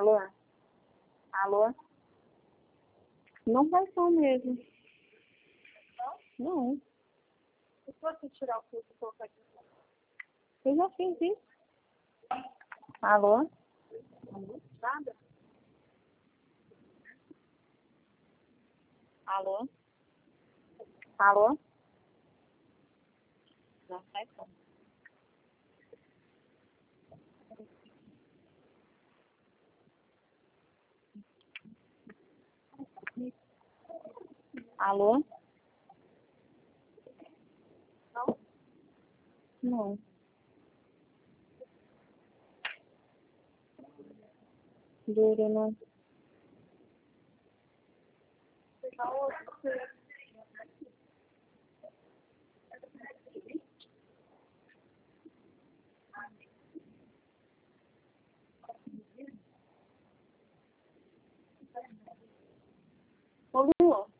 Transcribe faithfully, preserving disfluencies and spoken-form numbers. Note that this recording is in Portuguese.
Alô? Alô? Não vai som mesmo. Não? Se você tirar o curso e colocar aqui. Eu já fiz isso. Alô? Nada? Alô? Alô? Não sai som. Alô? Não? Não. Duro, não. Pegar outro. Ô, Lu,